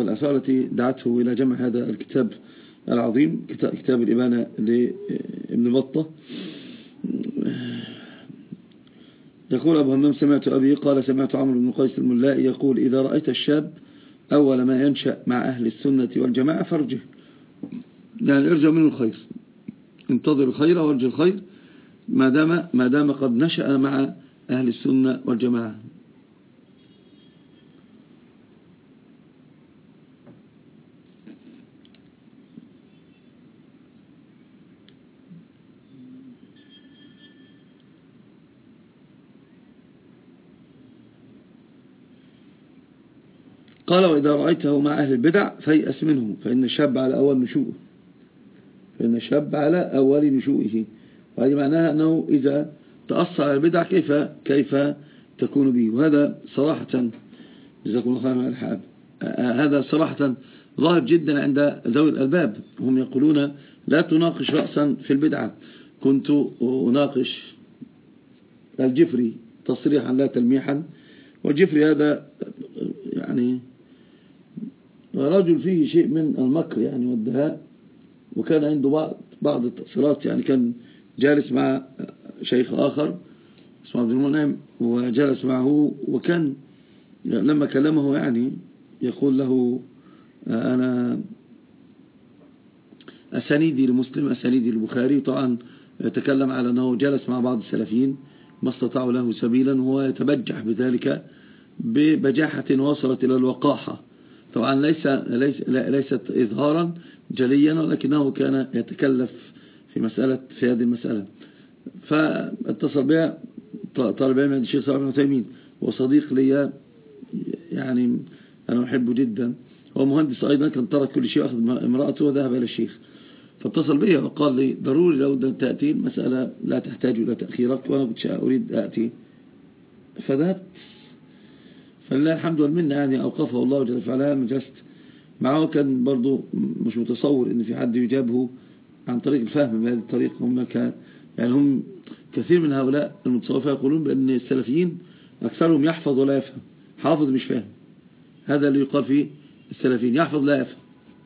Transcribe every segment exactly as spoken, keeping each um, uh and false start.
الآثار التي دعته إلى جمع هذا الكتاب العظيم، كتاب الإبانة لابن بطة. يقول أبو همام: سمعت أبي قال سمعت عمرو بن قيس الملائي يقول: إذا رأيت الشاب أول ما ينشأ مع أهل السنة والجماعة فارجه، يعني ارجع منه الخير، انتظر الخير وارجع الخير ما دام ما دام قد نشأ مع أهل السنة والجماعة. قال: وإذا رأيته مع أهل البدع فيأس منه، فإن الشاب على أول نشوءه فإن الشاب على أول نشوئه. وهذه معناها أنه إذا تأثر على البدع كيف كيف تكون به. وهذا صراحة جزاكم الله خيرا الحاب، هذا صراحة ظاهر جدا عند ذوي الألباب. هم يقولون: لا تناقش رأسا في البدعة. كنت أناقش الجفري تصريحا لا تلميحا، والجفري هذا يعني رجل فيه شيء من المكر يعني والدهاء، وكان عنده بعض بعض التأثيرات. يعني كان جالس مع شيخ آخر اسمه عبد المنعم، وجلس معه، وكان لما كلمه يعني يقول له: أنا أسانيدي لمسلم، أسانيدي للبخاري. طبعا تكلم على أنه جلس مع بعض السلفيين ما استطاعوا له سبيلا، وهو يتبجح بذلك ببجاحة وصلت إلى الوقاحة. طبعا ليس ليس ليست إظهارا جليا، ولكنه كان يتكلف في مسألة في هذه المسألة. فاتصل بها طالب علم عند الشيخ صالح بن عثيمين، وصديق لي يعني أنا أحبه جدا، هو مهندس أيضا، كان ترك كل شيء وأخذ امرأته وذهب إلى الشيخ. فاتصل بي وقال لي: ضروري لو تأتي، مسألة لا تحتاج إلى تأخيرك، وأنا كنت أريد أأتي. فذهبت، فلله الحمد والمنة، يعني أوقفه الله جل وعلا. مجلست معه، كان برضو مش متصور إن في حد يجابه عن طريق الفهم بهذه الطريقة. هم ك يعني هم كثير من هؤلاء المتصوفة يقولون بأن السلفيين أكثرهم يحفظ ولا يفهم، حافظ مش فاهم. هذا اللي يقال فيه السلفيين، يحفظ لا يفهم،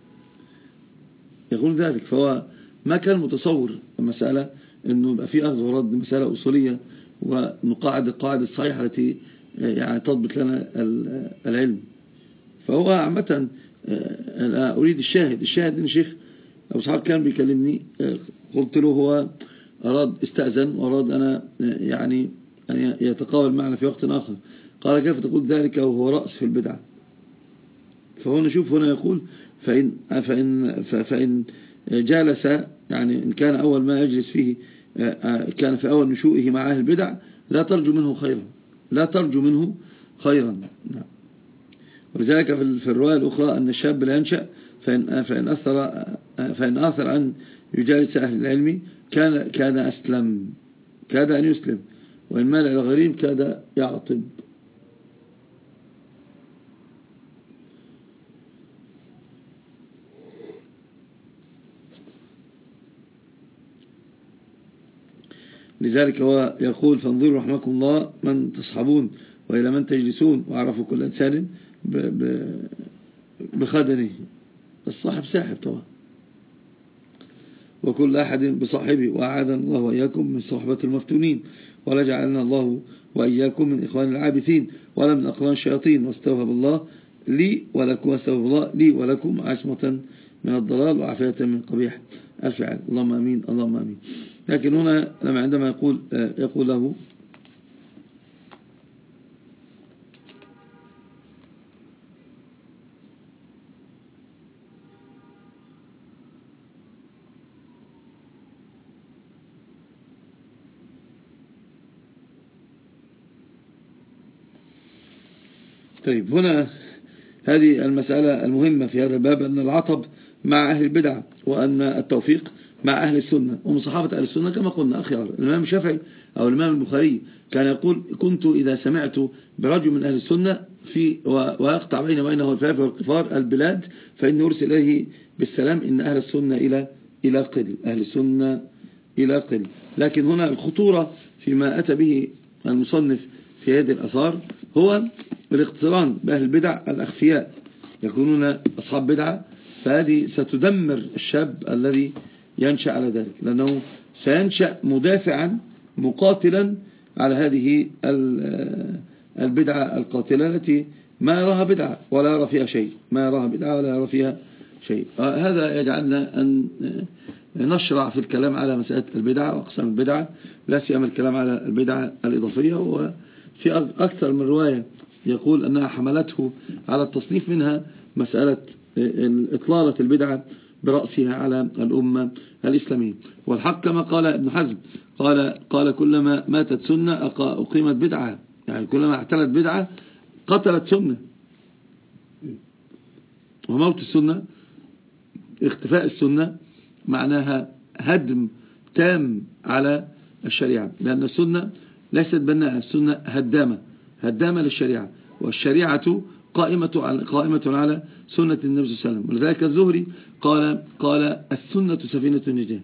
يقول ذلك. فهو ما كان متصور المسألة أنه يبقى في أخذ ورد، مسألة أصولية ونقاعد القاعدة الصحيحة التي يعني تضبط لنا العلم. فهو عامة أنا أريد الشاهد الشاهد إن شيخ أبو اسحاق كان بيكلمني، قلت له هو أراد استأذن وأراد أنا يعني أن يتقابل معنا في وقت آخر. قال: كيف تقول ذلك وهو رأس في البدعة؟ فهو نشوف هنا يقول: فإن, فإن, فإن جالس، يعني إن كان أول ما يجلس فيه كان في أول نشوئه مع أهل البدع، لا ترجو منه خيرا، لا ترجو منه خيرا. ولذلك في الرواية الأخرى أن الشاب لا ينشأ فإن, فإن, أثر فإن آثر أن يجالس أهل العلم كان كان أسلم، كاد أن يسلم، وإن مال إلى غريم كاد يعطب. لذلك هو يقول: فانظروا رحمكم الله من تصحبون وإلى من تجلسون، وعرفوا كل إنسان بخدنه. الصاحب ساحب طبعا، وكل أحد بصاحبه، وأعاذنا الله وإياكم من صحبة المفتونين، ولا جعلنا الله وإياكم من إخوان العابثين ولا من أقران الشياطين، واستوهب الله لي ولكم واستوهب الله لي ولكم عصمة من الضلال وعافية من قبيح الفعل. اللهم أمين اللهم أمين. لكن هنا لما عندما يقول يقول له: طيب، هنا هذه المسألة المهمة في هذا الباب، أن العطب مع أهل البدع، وأن التوفيق مع أهل السنة. ومن صحابة أهل السنة كما قلنا أخيرا الإمام الشافعي أو الإمام البخاري كان يقول: كنت إذا سمعت برجل من أهل السنة في ويقطع بين بينه الفاف والقفار البلاد فإني أرسل إليه بالسلام إن أهل السنة إلى إلى قل أهل السنة إلى قل. لكن هنا الخطورة فيما أتى به المصنف في هذه الأثار هو الاقتران بأهل البدع الأخفياء، يكونون أصحاب بدعة، فهذه ستدمر الشاب الذي ينشأ على ذلك، لأنه سينشأ مدافعا مقاتلا على هذه البدعة القاتلة التي ما يراها بدعة ولا يرى فيها شيء، ما يراها بدعة ولا يرى فيها شيء. هذا يجعلنا أن نشرع في الكلام على مسألة البدعة وأقسام البدعة، لا سيما الكلام على البدعة الإضافية. وفي أكثر من رواية يقول أنها حملته على التصنيف، منها مسألة إطلالة البدعة برأسها على الأمة الإسلامية. والحق كما قال ابن حزم، قال قال كلما ماتت سنة أقيمت بدعة، يعني كلما اعتلت بدعة قتلت سنة. وموت السنة، اختفاء السنة، معناها هدم تام على الشريعة، لأن السنة ليست بناءة، السنة هدامة هدامة للشريعة، والشريعة قائمة على قائمة على سنة النبي صلى الله عليه وسلم. ولذلك الزهري قال قال السنة سفينة النجاة،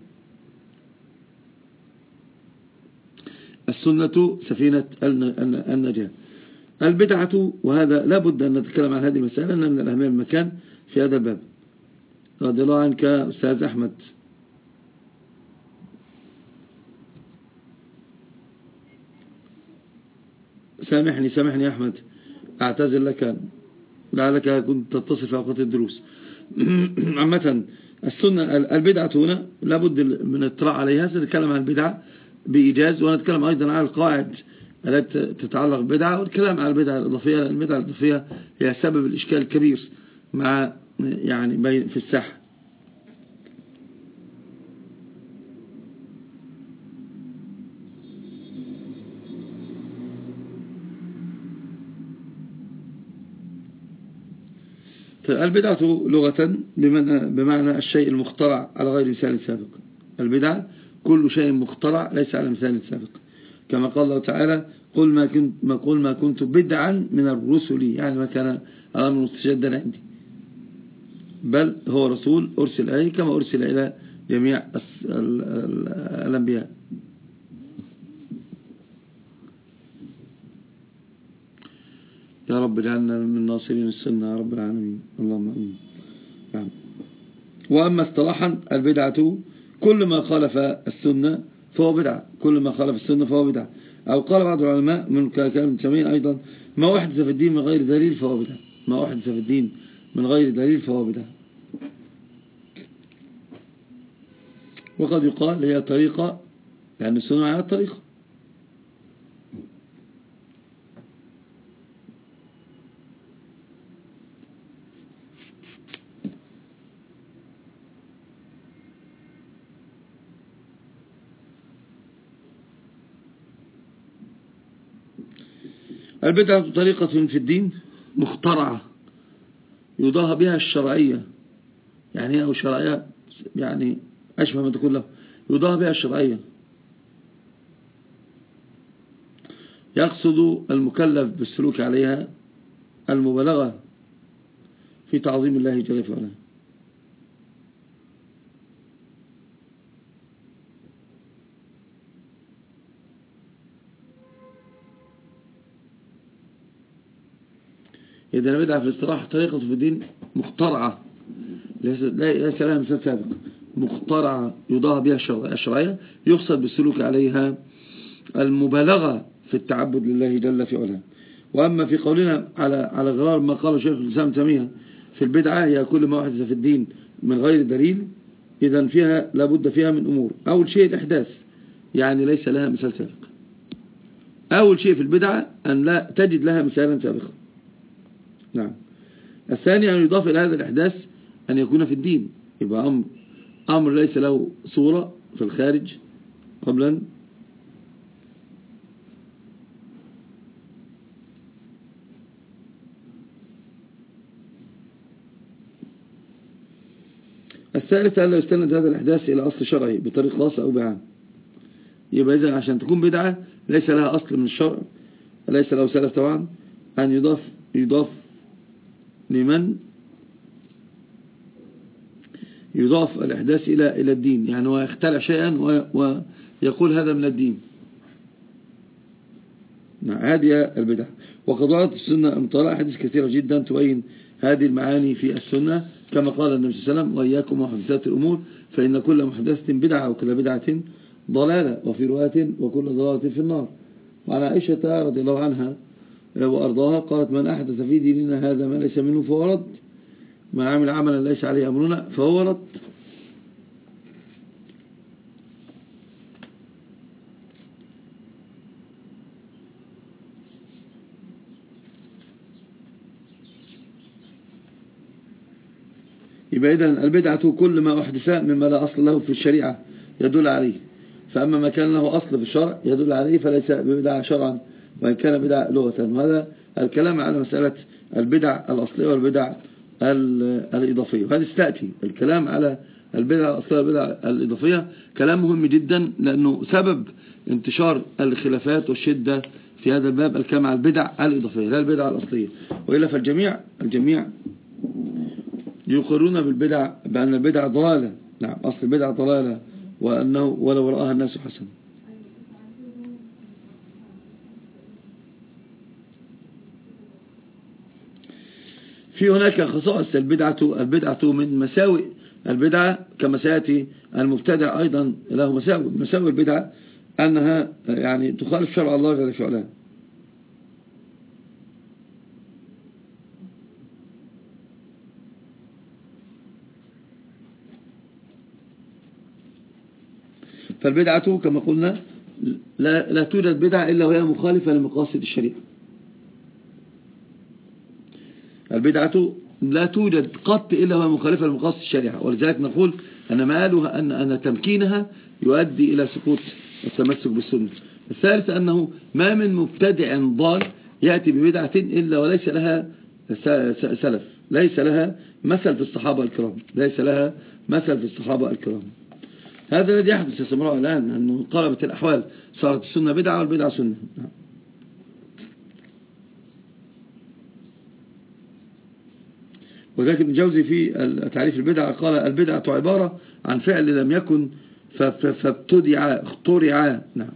السنة سفينة النجاة. البدعة، وهذا لا بد أن نتكلم عن هذه المسألة، أنها من الأهمية المكان في هذا الباب. رضي الله عنك أستاذ أحمد. سامحني سامحني يا أحمد، أعتذر لك، لعلك كنت تتصل في أوقات الدروس. عامة السنة البدعة هنا لابد من الاطلاع عليها. سنتكلم عن البدعة بإيجاز، ونتكلم أيضا عن القواعد التي تتعلق بالبدعة، والكلام عن البدعة الإضافية، لأن البدعة الإضافية هي سبب الإشكال الكبير مع يعني بين في الساحة. البدعة لغة بمعنى الشيء المخترع على غير مثال سابق. البدعة كل شيء مخترع ليس على مثال سابق، كما قال الله تعالى قل ما كنت ما قل ما كنت بدعا من الرسل، يعني ما كان أمر مستجدا عندي، بل هو رسول أرسل إليه كما أرسل إلى جميع الأنبياء. يا رب اجعلنا من ناصرين السنة يا رب العالمين، اللهم امين. نعم. وأما اصطلاحا البدعة كل ما خالف السنة فهو بدعة، كل ما خالف السنة فهو بدعة. أو قال بعض العلماء من كلام ابن تيمية أيضا ما أحدث في الدين من غير دليل فهو بدعة، ما أحدث في الدين من غير دليل فهو بدعة. وقد يقال هي طريقة، لأن السنة على الطريقة. البدعة طريقة في الدين مخترعة يضاهى بها الشرعية، يعني أو الشرعية يعني أشبه ما تقول له، يضاهى بها الشرعية. يقصد المكلف بالسلوك عليها المبالغة في تعظيم الله جل وعلا. إذا بدعة في الاصطلاح طريقة في الدين مخترعة ليس لها مثال سابق، مخترعة يضاهى بها الشرعية، يقصد بالسلوك عليها المبالغة في التعبد لله جل في علاه. وأما في قولنا على على غرار ما قال شيخ الإسلام ابن تيمية في البدعة هي كل ما أحدث في الدين من غير دليل، إذن فيها لابد فيها من أمور. أول شيء الإحداث، يعني ليس لها مثال سابق. أول شيء في البدعة أن لا تجد لها مثالا سابقا. نعم. الثاني أن يضاف إلى هذا الإحداث أن يكون في الدين، يبقى أمر أمر ليس له صورة في الخارج قبلا. الثالث أن لا يستند هذا الإحداث إلى أصل شرعي بطريق خاصة أو بعام. يبقى إذن عشان تكون بدعة ليس لها أصل من الشرع، ليس له سلف طبعا، أن يضاف يضاف لمن يضاف الإحداث إلى إلى الدين، يعني هو يخترع شيئا ويقول هذا من الدين. هذه البدعة. وقد وردت السنة المطالعة حديث كثيرة جدا تبين هذه المعاني في السنة كما قال النبي صلى الله عليه وسلم: وإياكم ومحدثات الأمور فإن كل محدثة بدعة وكل بدعة ضلالة، وفي رواية وكل ضلالة في النار. وعن عائشة رضي الله عنها وأرضاها قالت: من أحدث في ديننا هذا ما ليس منه فهو رد، من عمل عملا ليس عليه أمرنا فهو رد. يبقى إذن البدعة كل ما أحدث مما لا أصل له في الشريعة يدل عليه، فأما ما كان له أصل في الشرع يدل عليه فليس ببدعة شرعا وإن كان بدعة لغة. وهذا الكلام على مسألة البدع الأصلية والبدع الإضافية، وهذا ستأتي الكلام على البدع الأصلية والبدع الإضافية كلام مهم جدا، لأنه سبب انتشار الخلافات والشدة في هذا الباب الكلام على البدع الإضافية لا البدع الأصلية. وإلا فالجميع الجميع يقرون بالبدع بأن البدع ضلالة. نعم، أصل البدع ضلالة، وأنه ولو رآها الناس حسن. في هناك خصائص البدعة البدعة من مساوئ البدعة كما سيأتي. المبتدع أيضا له مساوئ مساوئ البدعة أنها يعني تخالف شرع الله جل في علاه. فالبدعة كما قلنا لا, لا توجد بدعة إلا وهي مخالفة لمقاصد الشريعة. البدعة لا توجد قط إلا وهي مخالفة لمقاصد الشريعة، ولذلك نقول أن مآلها أن, أن تمكينها يؤدي إلى سقوط التمسك بالسنة. الثالث أنه ما من مبتدع ضال يأتي ببدعة إلا وليس لها سلف، ليس لها مثل في الصحابة الكرام، ليس لها مثل في الصحابة الكرام. هذا الذي يحدث استمرار الآن، أنه انقلبت الأحوال، صارت السنة بدعة والبدعة سنة. وذلك ابن جوزي في تعريف البدعة قال: البدعة عبارة عن فعل لم يكن فابتدع اخترع. نعم.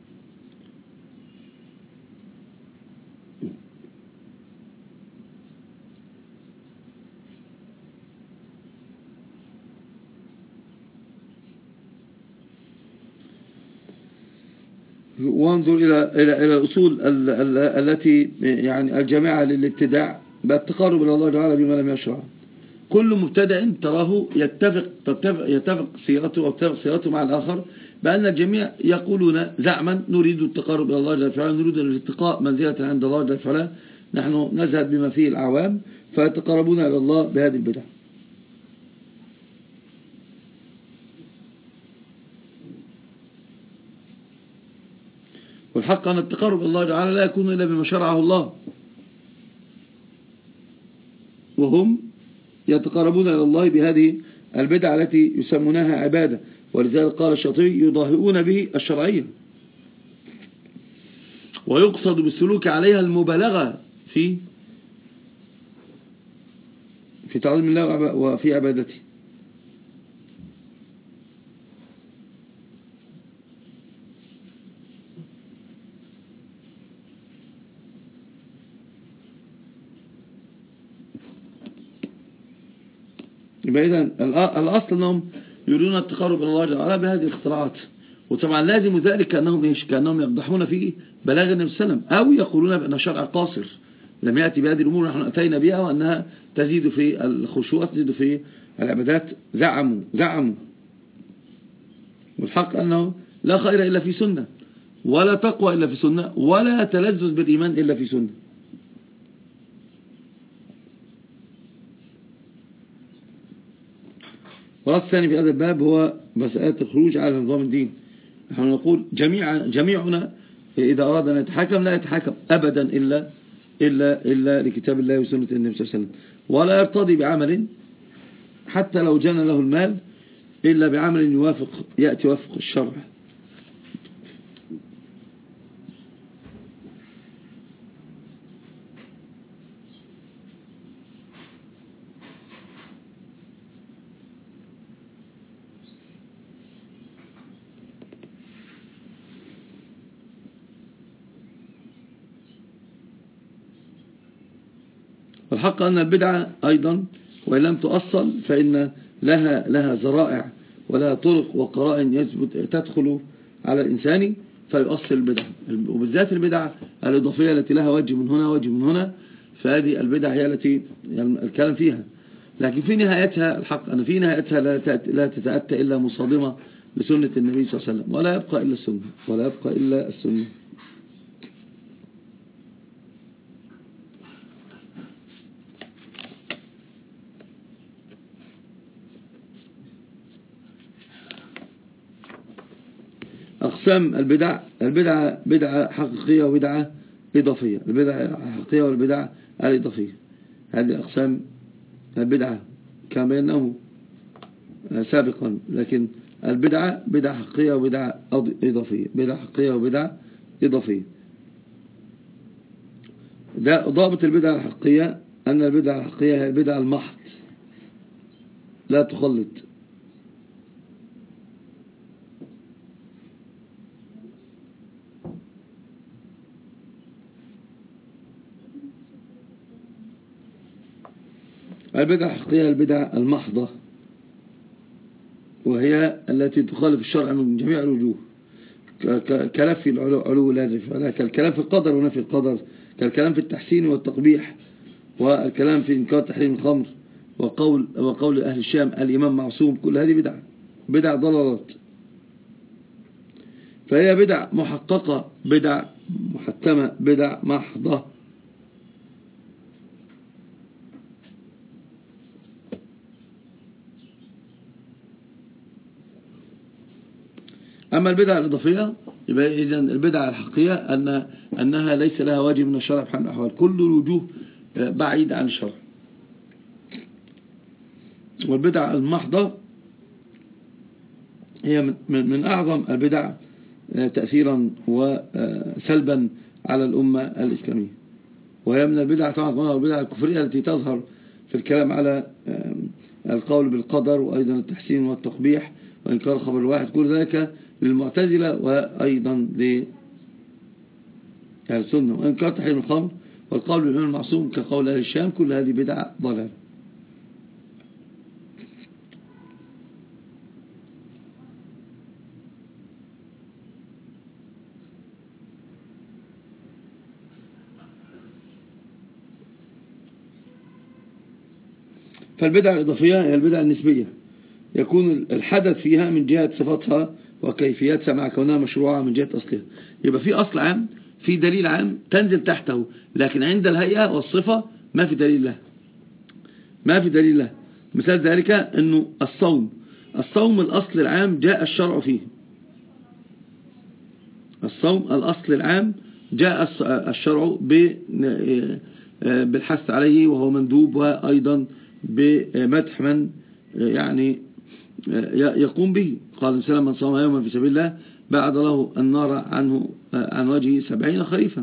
وانظر إلى إلى إلى الأصول التي يعني الجامعة للابتداع بالتقرب إلى الله تعالى بما لم يشرع. كل مبتدع تراه يتفق يتفق سيرته أو تتفق سيرته مع الآخر بأن الجميع يقولون زعما: نريد التقرب إلى الله جل وعلا، نريد الارتقاء منزلة عند الله جل وعلا، نحن نزهد بما فيه الأعوام، فيتقربون إلى الله بهذه البدع. والحق أن التقرب إلى الله تعالى لا يكون إلا بما شرعه الله، وهم يتقربون إلى الله بهذه البدع التي يسمونها عبادة. ولذلك قال الشاطبي: يضاهئون به الشرعية، ويقصد بالسلوك عليها المبالغة في في تعظيم الله وفي عبادته. يبقى إذن الأصل أنهم يريدون التقرب إلى الله تعالى بهذه الاختراعات، وطبعا لازم ذلك كأنهم إيش كأنهم يقدحون فيه بلاغ النبي صلى الله عليه وسلم، أو يقولون بأن شرع قاصر لم يأتي بهذه الأمور نحن أتينا بها، وأنها تزيد في الخشوع تزيد في العبادات. زعموا زعموا والحق أنه لا خير إلا في سنة، ولا تقوى إلا في سنة، ولا تلذذ بالإيمان إلا في سنة. والرأس الثاني في هذا الباب هو مسألة الخروج على نظام الدين. نحن نقول جميع جميعنا إذا أراد أن يتحكم لا يتحكم أبدا إلا إلا إلا لكتاب الله وسنة النبي صلى الله عليه وسلم، ولا يرتضي بعمل حتى لو جنى له المال إلا بعمل يوافق يأتي وفق الشرع. والحق أن البدعة أيضا وإن لم تؤصل فإن لها لها ذرائع ولها طرق وقرائن يثبت تدخل على الإنسان فيؤصل البدعة، وبالذات البدعة الإضافية التي لها وجه من هنا وجه من هنا، فهذه البدعة هي التي يعني الكلام فيها. لكن في نهايتها الحق أن في نهايتها لا تتأتى إلا مصادمة لسنة النبي صلى الله عليه وسلم، ولا يبقى إلا السنة ولا يبقى إلا السنة. أقسام البدع: البدعة بدعة حقيقية وبدعة إضافية. البدعة الحقيقية والبدعة الإضافية، هذه أقسام البدعة كما بينه سابقا. لكن البدعة بدعة حقيقية وبدعة إضافية، بدعة حقيقية وبدعة إضافية. ده ضابط البدعة الحقيقية أن البدعة الحقيقية هي البدعة المحض لا تخلط. البدعة الحقيقية البدعة المحضة، وهي التي تخالف الشرع من جميع الوجوه، كلام في العلو لازم، كالكلام في القدر ونفي القدر، كالكلام في التحسين والتقبيح، والكلام في إنكار تحريم الخمر، وقول وقول أهل الشام الإمام معصوم. كل هذه بدع بدع ضلالات، فهي بدع محققة، بدع محتمة، بدع محضة. أما البدع الإضافية يبقى إذن البدع الحقيقية أن أنها ليس لها وجه من الشرع بحال الأحوال، كل الوجوه بعيد عن الشرع. والبدع المحضة هي من, من أعظم البدع تأثيرا وسلبا على الأمة الإسلامية، وهي من البدع طبعا البدع الكفرية التي تظهر في الكلام على القول بالقدر، وأيضا التحسين والتقبيح وإنكار الخبر الواحد. كل ذلك للمعتزلة وأيضا لأهل السنة، وإنكار تحريم الخمر والقول بالإمام المعصوم كقول أهل الشام. كل هذه بدع ضلال. فالبدع الإضافية هي البدع النسبية، يكون الحدث فيها من جهة صفاتها وكيفيتها مع كونها مشروعة من جهة أصلها. يبقى في أصل عام، في دليل عام تنزل تحته، لكن عند الهيئة والصفة ما في دليل له، ما في دليل له. مثال ذلك أنه الصوم الصوم الأصل العام جاء الشرع فيه، الصوم الأصل العام جاء الشرع بالحث عليه وهو مندوب، وأيضا بمدح من يعني يقوم به. قال الإنسان من صام يوما في سبيل الله بعد له النار عنه عن وجهه سبعين خريفا.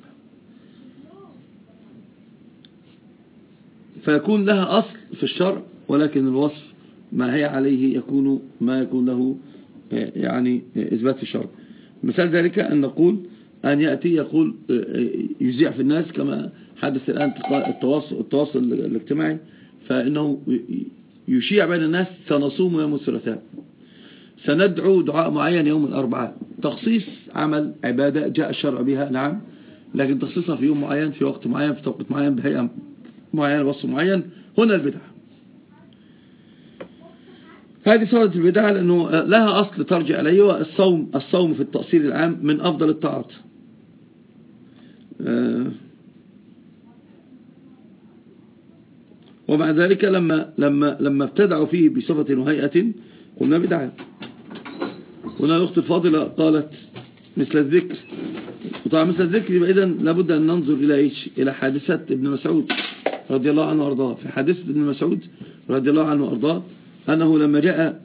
فيكون لها أصل في الشرع، ولكن الوصف ما هي عليه يكون ما يكون له يعني إثبات في الشرع. مثال ذلك أن نقول أن يأتي يقول يذيع في الناس كما حدث الآن التواصل, التواصل الاجتماعي، فإنه يشيع بين الناس سنصوم يوم الثلاثاء، سندعو دعاء معين يوم الأربعاء. تخصيص عمل عبادة جاء الشرع بها، نعم، لكن تخصيصها في يوم معين في وقت معين في توقيت معين بهيئة معينة وصف معين، هنا البدعة. هذه صورة البدعة لأنه لها أصل ترجع إليه، والصوم الصوم في التأصيل العام من أفضل الطاعات. ومع ذلك لما لما لما ابتدعوا فيه بصفة وهيئة قلنا بدعة. هنا الأخت الفاضلة قالت مثل الذكر، وطبعا مثل الذكر يبقى إذن لابد أن ننظر إلى إيش؟ إلى حادثة ابن مسعود رضي الله عنه وأرضاه. في حادثة ابن مسعود رضي الله عنه وأرضاه أنه لما جاء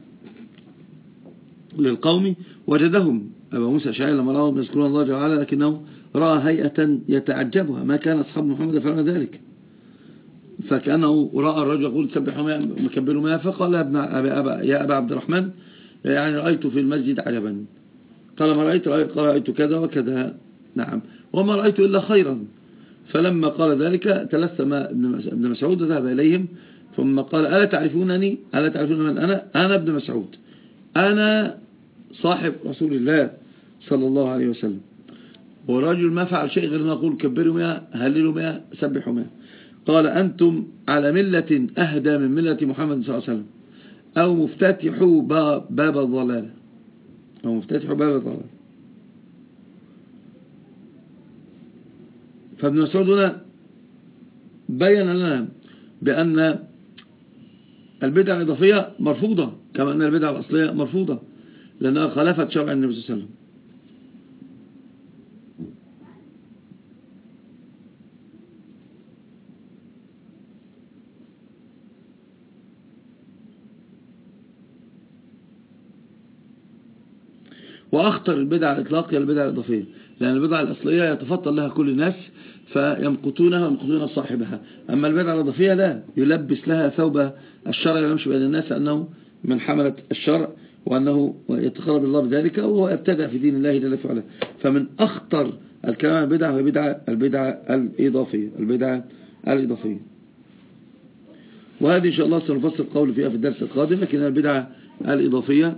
للقوم وجدهم أبا موسى الأشعري لما رأهم يذكرون الله جل وعلا، لكنه رأى هيئة يتعجبها، ما كان أصحاب محمد يفعلون ذلك. فكأنه رأى الرجل يقول سبحوا مكبروا ما، فقال يا ابن أبا يا أبا عبد الرحمن يعني رأيت في المسجد عجبا. قال ما رأيت؟ قال رأيت كذا وكذا. نعم، وما رأيت إلا خيرا. فلما قال ذلك تلثم ابن مسعود وذهب إليهم ثم قال ألا تعرفونني ألا تعرفون من أنا أنا ابن مسعود أنا صاحب رسول الله صلى الله عليه وسلم. والرجل ما فعل شيء غير أن يقول كبروا مئة هللوا مئة سبحوا مئة. قال أنتم على ملة أهدى من ملة محمد صلى الله عليه وسلم أو مفتتحوا باب الضلال أو مفتتحوا باب الضلال. فابن مسعود هنا بين لنا بأن البدعة الإضافية مرفوضة كما أن البدعة الأصلية مرفوضة لأنها خالفت شرع النبي صلى الله عليه وسلم. وأخطر البدعة الإطلاق هي البدعة الإضافية لأن البدعة الأصلية يتفضل لها كل الناس فيمقتونها ويمقتون صاحبها. أما البدعة الإضافية لا يلبس لها ثوب الشرع ويمشي بين الناس أنه من حملة الشرع وأنه يتقرب الله بذلك وهو يبتدع في دين الله جل وعلا. فمن أخطر الكلام البدعة هي البدعة البدعة الإضافية البدعة الإضافية وهذه إن شاء الله سنفصل قول فيها في الدرس القادم. لكن البدعة الإضافية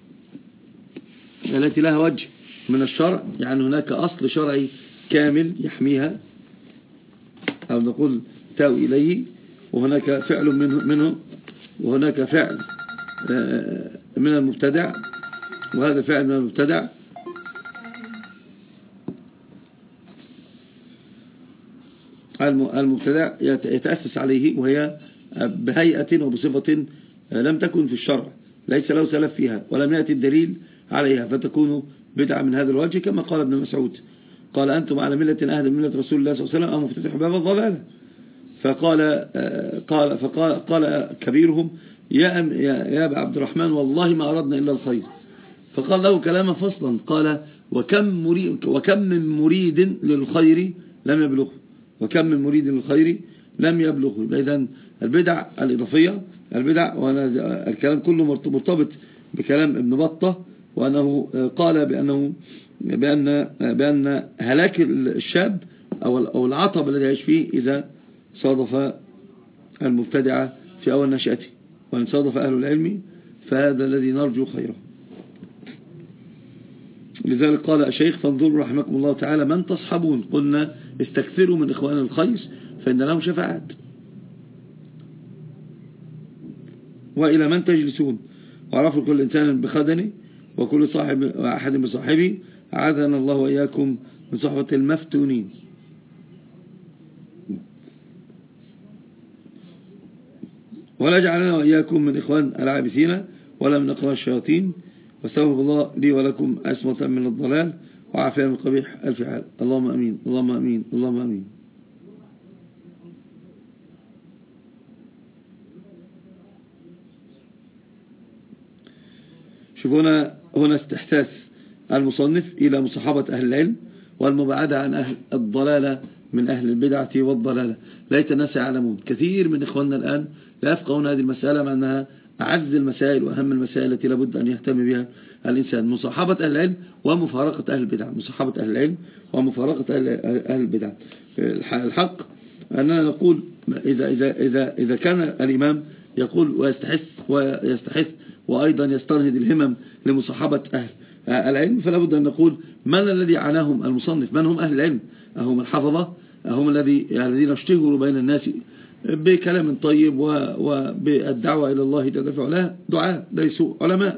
التي لها وجه من الشرع يعني هناك أصل شرعي كامل يحميها أو نقول تاوي إليه وهناك فعل منه, منه وهناك فعل من المبتدع وهذا فعل من المبتدع المبتدع يتأسس عليه وهي بهيئة وبصفة لم تكن في الشرع ليس له سلف فيها ولم يأتي الدليل عليها فتكون بدعة من هذا الوجه كما قال ابن مسعود قال أنتم على ملة أهدى من ملة رسول الله صلى الله عليه وسلم أو مفتتح باب الضلال. فقال قال فقال قال كبيرهم يا يا أبا عبد الرحمن والله ما أردنا إلا الخير. فقال له كلاما فصلا قال وكم مريد وكم من مريد للخير لم يبلغه وكم من مريد للخير لم يبلغه. إذن البدع الإضافية البدع وأنا الكلام كله مرتبط بكلام ابن بطة وأنه قال بأنه بأن بأن هلاك الشاب أو العطب الذي يعيش فيه إذا صادف المبتدعة في أول نشأته وإن صادف أهل العلم فهذا الذي نرجو خيره. لذلك قال الشيخ فانظروا رحمكم الله تعالى من تصحبون قلنا استكثروا من إخوان الخير فإن لهم شفاعات وإلى من تجلسون وعرفوا كل إنسان بخدنه وكل صاحب أحد بصاحبه أعاذنا الله وإياكم من صحبة المفتونين. ولا جعلنا وإياكم من إخوان العابثين ولا من أقران الشياطين واستغفر الله لي ولكم عصمة من الضلال وعافية من قبيح الفعال. اللهم أمين اللهم أمين اللهم أمين. شوفونا هنا استحساس المصنف إلى مصاحبة أهل العلم والمبعدة عن أهل الضلالة من أهل البدعة والضلالة. ليت الناس يعلمون كثير من إخواننا الآن لا يفقهون هذه المسألة مع أنها أعز المسائل وأهم المسائل التي لابد أن يهتم بها الإنسان. مصاحبة أهل العلم ومفارقة أهل البدع مصاحبة أهل العلم ومفارقة أهل البدع. الحق أننا نقول إذا, إذا, إذا, إذا كان الإمام يقول ويستحث ويستحث وأيضا يسترهد الهمم لمصاحبة أهل العلم فلا بد أن نقول من الذي عناهم المصنف من هم أهل العلم أهم الحفظة هم الذي الذين اشتهروا بين الناس بكلام طيب وبالدعوة إلى الله جل وعلا دعاء ليسوا علماء.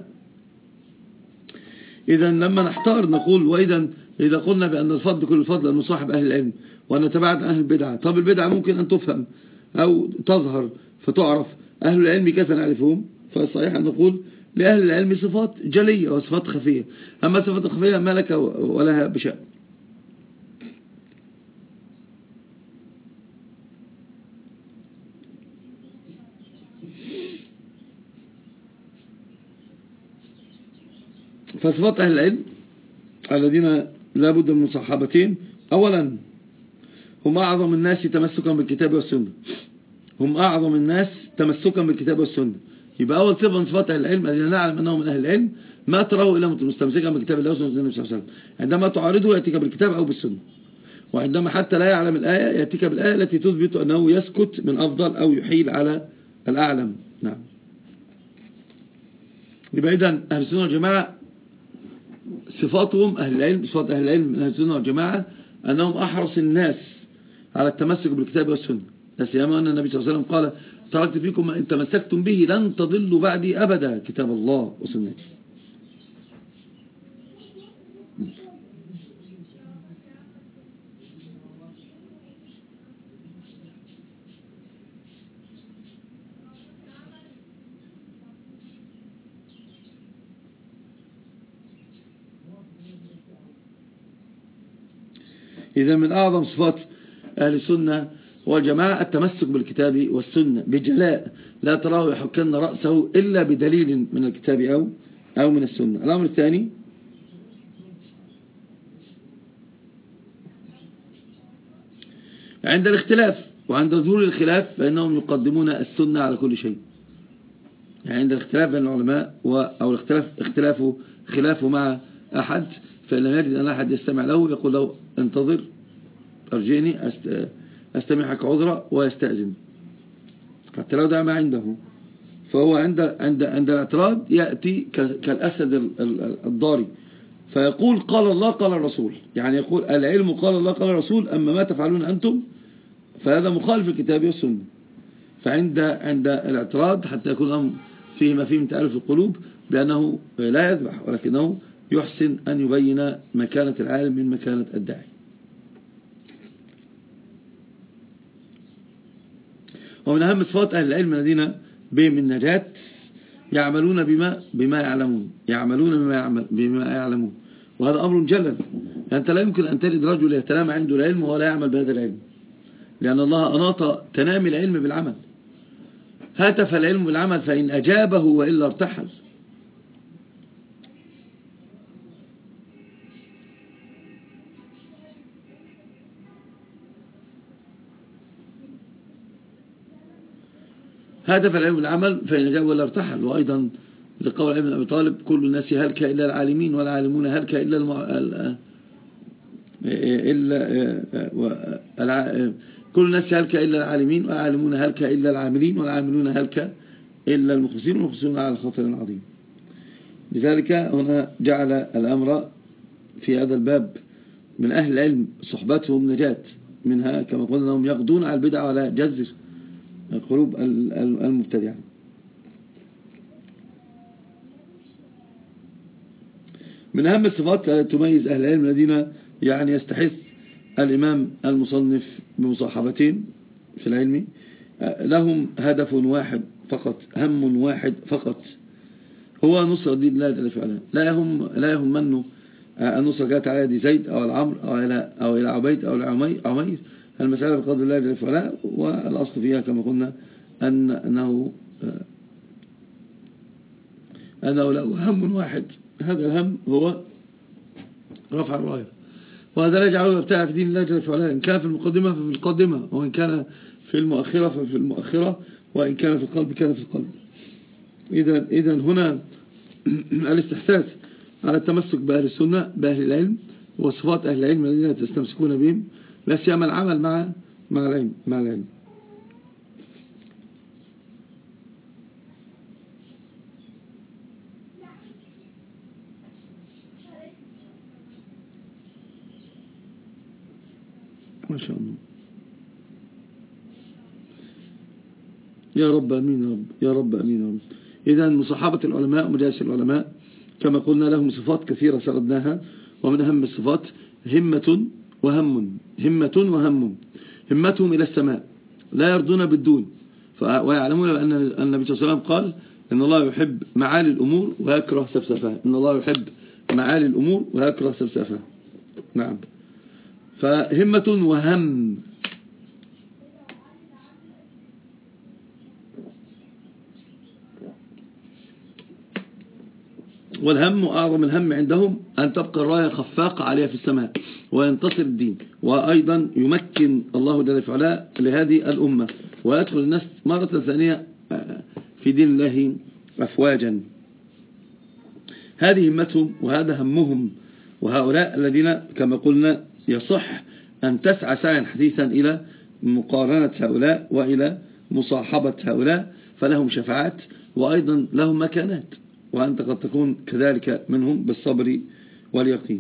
إذا لما نحتار نقول وإذا إذا قلنا بأن الفضل كل الفضل أن نصاحب أهل العلم وأن نتبعد عن أهل البدعة. طب البدعة ممكن أن تفهم أو تظهر فتعرف أهل العلم كيف نعرفهم؟ فالصحيح أن نقول لأهل العلم صفات جلية وصفات خفية أما صفات خفية ما لك ولها بشأن. فصفات أهل العلم الذين لا بد من مصاحبتهم أولا هم أعظم الناس تمسكا بالكتاب والسنة هم أعظم الناس تمسكا بالكتاب والسنة. يبقى أول صفة من صفات أهل العلم الذين نعلم أنهم من أهل العلم ما تراه إلا مستمسكا بالكتاب الله والسنة النبي صلى الله عليه وسلم عندما تعارضه يأتيك بالكتاب أو بالسنة. وعندما حتى لا يعلم الآية يأتيك بالآية التي تثبت أنه يسكت من أفضل أو يحيل على الأعلم. نعم. يبقى إذن أهل السنة والجماعة صفاتهم أهل العلم، صفات أهل العلم من أهل السنة والجماعة أنهم أحرص الناس على التمسك بالكتاب والسنة، لا سيما أن النبي صلى الله عليه وسلم قال تركت فيكم ما إن تمسكتم به لن تضلوا بعدي أبدا، كتاب الله وسنتي. إذا من أعظم صفات أهل السنة والجماعة التمسك بالكتاب والسنة بجلاء، لا تراه يحكن رأسه إلا بدليل من الكتاب أو أو من السنة. الأمر الثاني عند الاختلاف وعند ظهور الخلاف فإنهم يقدمون السنة على كل شيء. يعني عند الاختلاف بين العلماء أو الاختلاف اختلافه خلافه مع أحد، فإن لم يجد أن أحد يستمع له يقول له انتظر أرجعني أستمعك عذرا ويستأذن حتى لو دع ما عنده. فهو عند عند عند الاعتراض يأتي كالأسد الضاري فيقول قال الله قال الرسول، يعني يقول العلم قال الله قال الرسول، أما ما تفعلون أنتم فهذا مخالف الكتاب والسنة. فعند عند الاعتراض حتى يكون فيه ما فيه من تألف القلوب بأنه لا يذبح، ولكنه يحسن أن يبين مكانة العالم من مكانة الداعي. ومن أهم صفات أهل العلم الذين بهم النجاة يعملون بما بما يعلمون، يعملون بما يعمل بما يعلمون، وهذا أمر جلل. يعني أنت لا يمكن أن تجد رجل يتنام عنده العلم ولا يعمل بهذا العلم، لأن الله أناط تنامي العلم بالعمل. هاتف العلم بالعمل فإن أجابه وإلا ارتحل. هدف العلم العمل فإن جاء ولا ارتحل. وأيضا لقول علي بن أبي طالب كل الناس هلك إلا العالمين والعالمون هلك إلا المع... إلا كل الناس هلك إلا العالمين والعالمون هلك إلا العاملين والعاملون هلك إلا المخلصين والمخلصون على خطر عظيم. لذلك هنا جعل الأمر في هذا الباب من أهل العلم صحبتهم نجاة منها، كما قلنا هم يغضون على البدع ولا جزر قلوب المبتدعة. من أهم الصفات التي تميز أهل العلم الذين يعني يستحث الإمام المصنف بمصاحبتين في العلم، لهم هدف واحد فقط، هم واحد فقط، هو نصر دين الله جل وعلا. لا يهم لا يهم منه النصر جاءت على يد زيد أو العمر أو إلى أو إلى عبيد أو العمير، المسألة بقدر الله جل وعلا، والأصل فيها كما قلنا أن أنه أنه له هم واحد، هذا الهم هو رفع الراية، وهذا لا يجعله يبتعد في دين الله جل وعلا، إن كان في المقدمة ففي المقدمة، وإن كان في المؤخرة ففي المؤخرة، وإن كان في القلب كان في القلب. إذا إذا هنا الاستحساس على التمسك بأهل السنة بأهل العلم وصفات أهل العلم الذين تستمسكون بهم، لا سيما العمل مع مع العلم مع العلم. ما شاء الله. يا رب أمين يا رب يا رب أمين يا رب. إذا مصاحبة العلماء ومجالس العلماء كما قلنا لهم صفات كثيرة سردناها، ومن أهم الصفات همة وهم، همة وهم. همتهم إلى السماء لا يرضون بالدون، ويعلمون أن النبي صلى الله عليه وسلم قال إن الله يحب معالي الأمور ويكره سفسفها، إن الله يحب معالي الأمور ويكره سفسفها. نعم. فهمة وهم. والهم أعظم الهم عندهم أن تبقى الراية خفاقة عليها في السماء وينتصر الدين، وأيضا يمكن الله جل وعلا لهذه الأمة ويدخل الناس مرة ثانية في دين الله أفواجا. هذه همتهم وهذا همهم. وهؤلاء الذين كما قلنا يصح أن تسعى سعيا حديثا إلى مقارنة هؤلاء وإلى مصاحبة هؤلاء، فلهم شفاعات وأيضا لهم مكانات، وأنت قد تكون كذلك منهم بالصبر واليقين.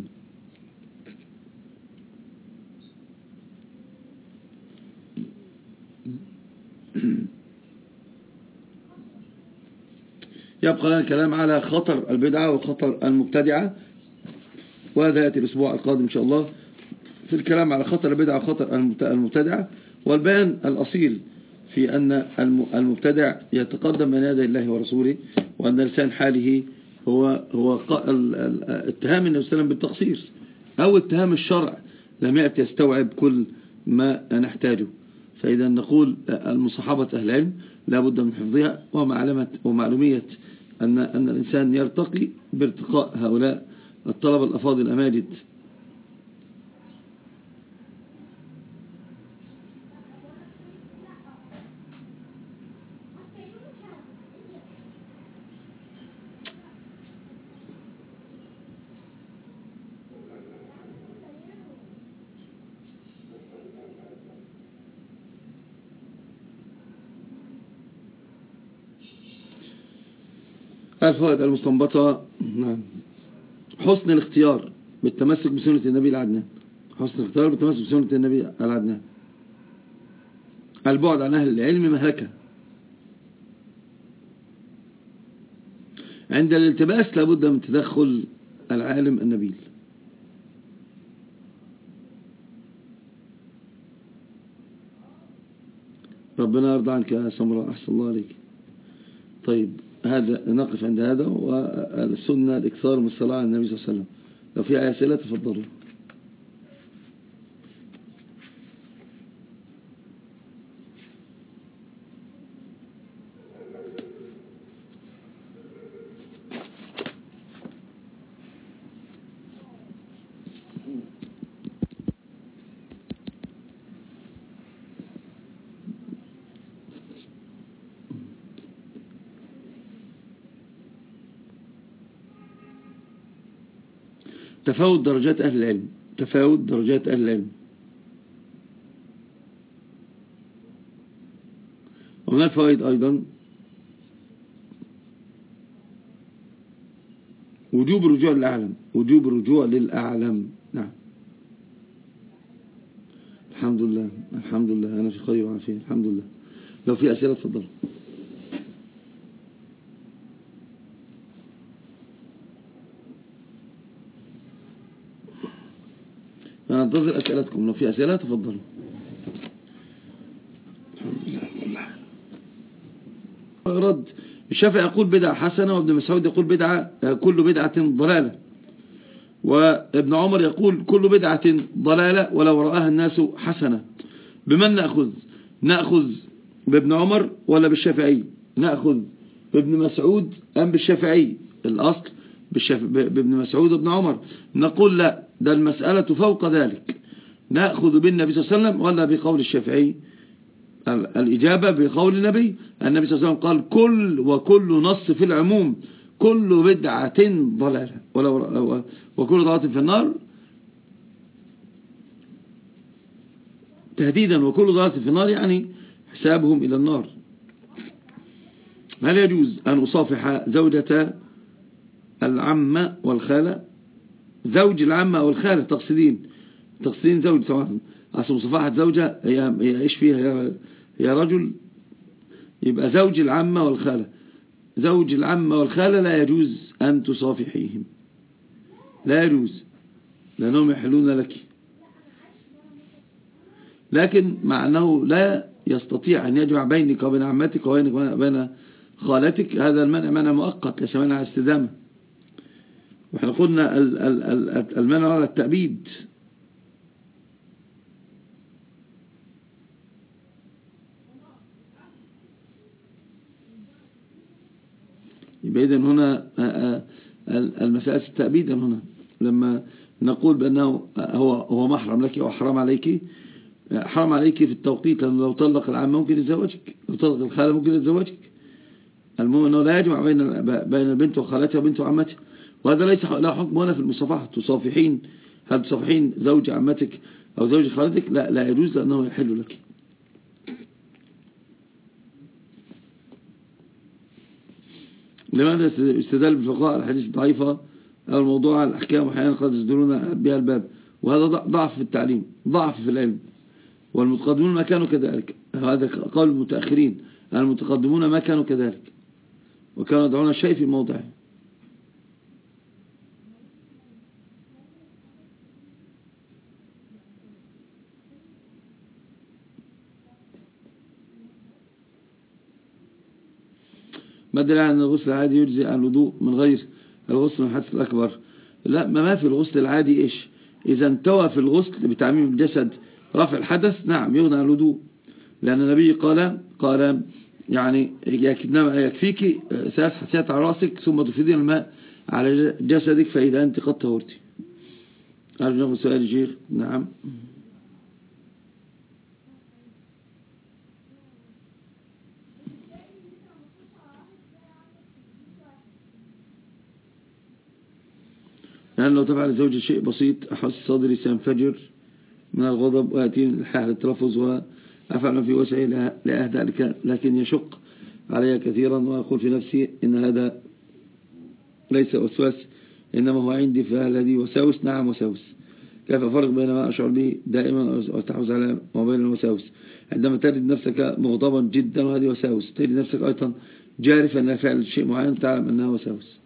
يبقى لنا الكلام على خطر البدعة وخطر المبتدعة، وهذا يأتي الأسبوع القادم إن شاء الله في الكلام على خطر البدعة وخطر المبتدعة، والبيان الأصيل في أن المبتدع يتقدم بين يدي الله ورسوله، وأن لسان حاله هو هو اتهام النبي صلى الله عليه وسلم بالتقصير أو اتهام الشرع لم يأتي يستوعب كل ما نحتاجه. فإذا نقول المصاحبة أهل العلم لا بد من حفظها ومعلومة ومعلومية أن أن الإنسان يرتقي بارتقاء هؤلاء الطلبة الأفاضل الأماجد. الفوائد المستنبطة: نعم، حسن الاختيار بالتمسك بسنة النبي العدنان، حسن الاختيار بالتمسك بسنة النبي العدنان. البعد عن أهل العلم مهلكة، عند الالتباس لابد من تدخل العالم النبيل. ربنا يرضى عنك يا سمراء، أحسن الله عليك. طيب، هذا نقف عند هذا، والسنة الإكثار من الصلاة على النبي صلى الله عليه وسلم. لو في أي أسئلة تفضلوا. تفاوت درجات أهل العلم، تفاوت درجات أهل العلم. ومن الفوائد أيضا وجوب الرجوع للأعلم، وجوب الرجوع للأعلم. نعم، الحمد لله الحمد لله، أنا في خير وعافية الحمد لله. لو في أسئلة تفضل. أنا أنتظر أسئلتكم، لو في أسئلة تفضلوا. رد الشافعي يقول بدعة حسنة، وابن مسعود يقول بدعة كل بدعة ضلالة، وابن عمر يقول كل بدعة ضلالة ولو رآها الناس حسنة. بمن نأخذ؟ نأخذ بابن عمر ولا بالشافعي؟ نأخذ بابن مسعود أم بالشافعي؟ الأصل بابن مسعود وابن عمر. نقول لا، ده المسألة فوق ذلك، نأخذ بالنبي صلى الله عليه وسلم ولا بقول الشافعي؟ الإجابة بقول النبي. النبي صلى الله عليه وسلم قال كل وكل نص في العموم، كل بدعة ضلالة ولو وكل ضلالة في النار، تهديدا، وكل ضلالة في النار يعني حسابهم إلى النار. هل يجوز أن أصافح زوجة العمة والخالة؟ زوج العمة أو الخالة تقصدين تقصدين زوج طبعا، أصل مصافحة زوجة هي هي إيش فيها؟ هي, هي رجل، يبقى زوج العمة والخالة. زوج العمة والخالة لا يجوز أن تصافحيهم، لا يجوز، لأنهم يحلون لك، لكن مع أنه لا يستطيع أن يجمع بينك وبين عمتك وبين خالتك، هذا المنع منع مؤقت، ليس منع استدامة. وإحنا قلنا المنع على التأبيد. يبقى إذن هنا المسألة التأبيد هنا، لما نقول بأنه هو هو محرم لك أو حرام عليك، حرام عليك في التوقيت، لأنه لو طلق العم ممكن يتزوجك، لو طلق الخالة ممكن يتزوجك. المهم أنه لا يجمع بين بين البنت وخالتها وبنت وعمتها، وهذا ليس له حكم هنا في المصافحة. تصافحين، هل تصافحين زوج عمتك أو زوج خالتك لا لا يجوز لأنه يحل لك. لماذا استدل بالفقهاء على الحديث الضعيفة أو الموضوع على الأحكام وحيانا قد يصدرون بها الباب، وهذا ضعف في التعليم، ضعف في العلم، والمتقدمون ما كانوا كذلك. هذا قول المتأخرين، المتقدمون ما كانوا كذلك، وكانوا يدعون الشيء في موضعه. ما الدليل على أن الغسل العادي يجزي عن الوضوء من غير الغسل من الحدث الأكبر؟ لا، ما في الغسل العادي إيش؟ إذا انتوى في الغسل بتعميم الجسد رفع الحدث نعم يغنى عن الوضوء، لأن النبي قال قال يعني يكفيك ثلاث حسيات على رأسك ثم تفيدين الماء على جسدك فإذا أنت قد طهرتي. أرجو ناخذ سؤال يا شيخ. نعم. يعني لو تفعل زوجي شيء بسيط أحس صدري سينفجر من الغضب ويأتيني الحاح للتلفظ وأفعل ما في وسعي لأهدأ لك، لكن يشق علي كثيرا وأقول في نفسي إن هذا ليس وسواس إنما هو عندي، فهل هذه وساوس؟ نعم وساوس. كيف أفرق بين ما أشعر به دائما وأستحوذ على وبين الوساوس؟ عندما تجد نفسك مغضبا جدا وهذه وساوس، تجد نفسك أيضا جارفا إلى فعل شيء معين تعلم أنها وساوس.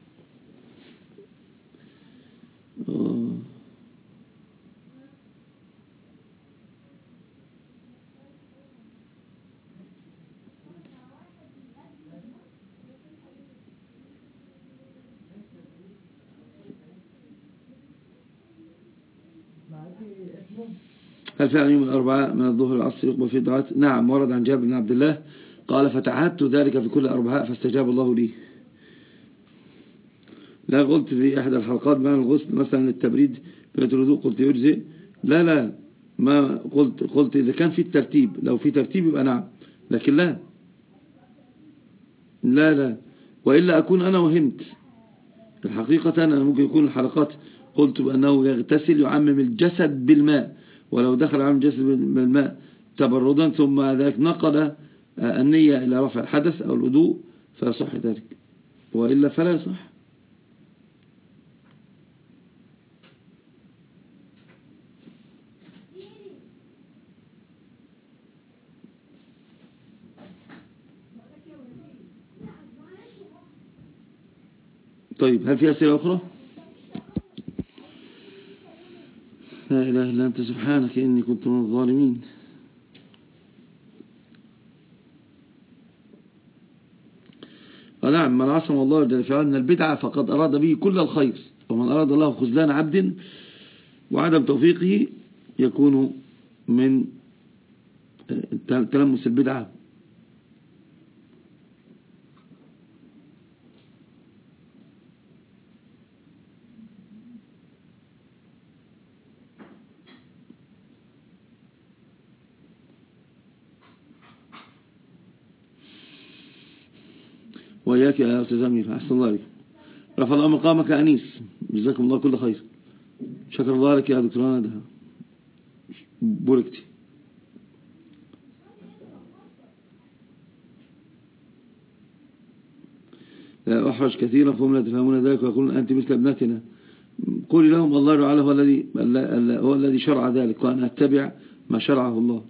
هل فعلا يوم الأربعاء من الظهر العصر يقبل فيه الدعوات؟ نعم، ورد عن جابر بن عبد الله قال فتعهدت ذلك في كل أربعاء فاستجاب الله لي. لا قلت في أحد الحلقات بمعنى الغسل مثلا للتبريد بيت الوضوء قلت يجزي، لا لا ما قلت قلت إذا كان في الترتيب، لو في ترتيب يبقى نعم، لكن لا لا لا وإلا أكون أنا وهمت. الحقيقة أنا ممكن يكون الحلقات قلت بأنه يغتسل يعمم الجسد بالماء، ولو دخل عمم الجسد بالماء تبردا ثم ذلك نقل النية إلى رفع الحدث أو الوضوء فيصح ذلك، وإلا فلا يصح. طيب هل في أسئلة أخرى؟ لا إله إلا أنت سبحانك إني كنت من الظالمين. ونعم، من عصم الله جل في علاه من البدعة فقد أراد به كل الخير، ومن أراد الله خذلان عبد وعدم توفيقه يكون من تلمس البدعة. وإياك يا أستاذ أمير، أحسن الله عليك، رفع الله مقامك أنيس، جزاكم الله كل خير، شكر الله لك يا دكتور ندى، بوركتي. لا أحرج كثيرا فهم لا تفهمون ذلك ويقولون أنت مثل ابنتنا. قولي لهم الله تعالى هو الذي هو الذي شرع ذلك وأنا أتبع ما شرعه الله.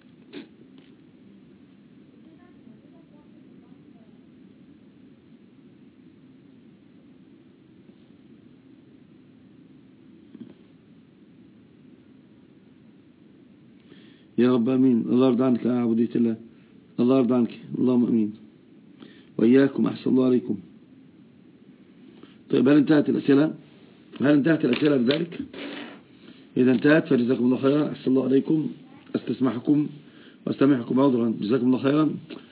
يا رب أمين. الله يرضى عنك يا عبودية الله، الله يرضى عنك، اللهم أمين وإياكم، أحسن الله عليكم. طيب هل انتهت الأسئلة؟ هل انتهت الأسئلة بذلك؟ إذا انتهت فجزاكم الله خيرا، أحسن الله عليكم، أستسمحكم واستمعكم عذرا، جزاكم الله خيرا.